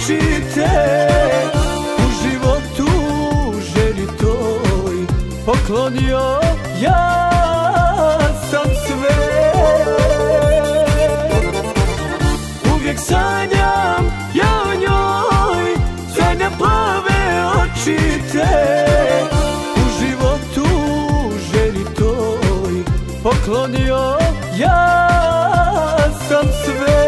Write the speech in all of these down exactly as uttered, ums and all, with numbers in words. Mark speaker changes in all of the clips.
Speaker 1: oči te, u životu želji toj poklonio ja sam sve. Uvijek sanjam ja o njoj, sanjam plave oči te, u životu želji toj poklonio ja sam sve.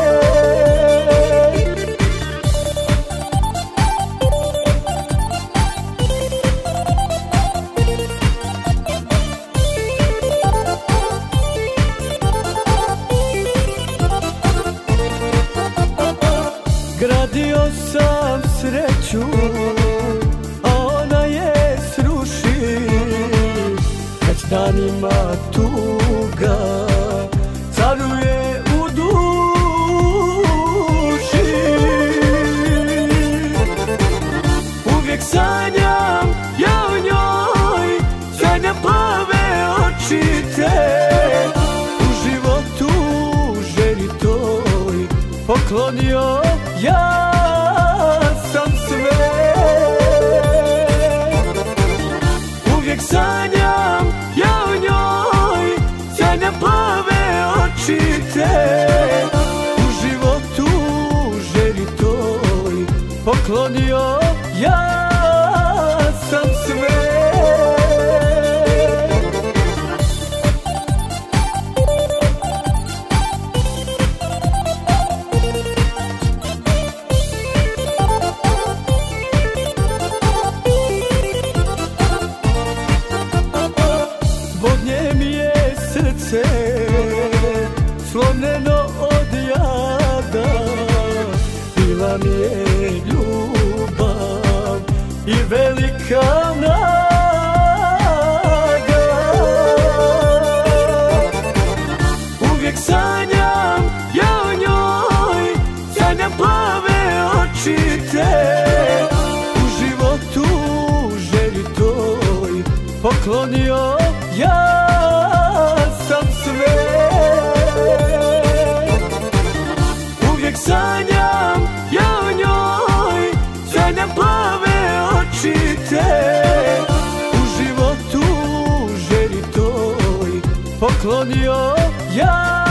Speaker 1: Gradio sam sreću, a ona je sruši, već danima tuga caruje u duši. Uvijek sanjam ja o njoj, sanjam plave oči te, u životu želji toj poklonio ja sam sve. Uvijek sanjam ja o njoj, sanjam plave oči te, u životu želji toj poklonio ja sam sve. Srce slomljeno od jada, bila mi je ljubav i velika naga. Uvijek sanjam ja o njoj, sanjam plave oči te, u životu želji toj poklonio ja sam sve. Uvijek sanjam ja o njoj, sanjam plave oči te, u životu želji toj poklonio ja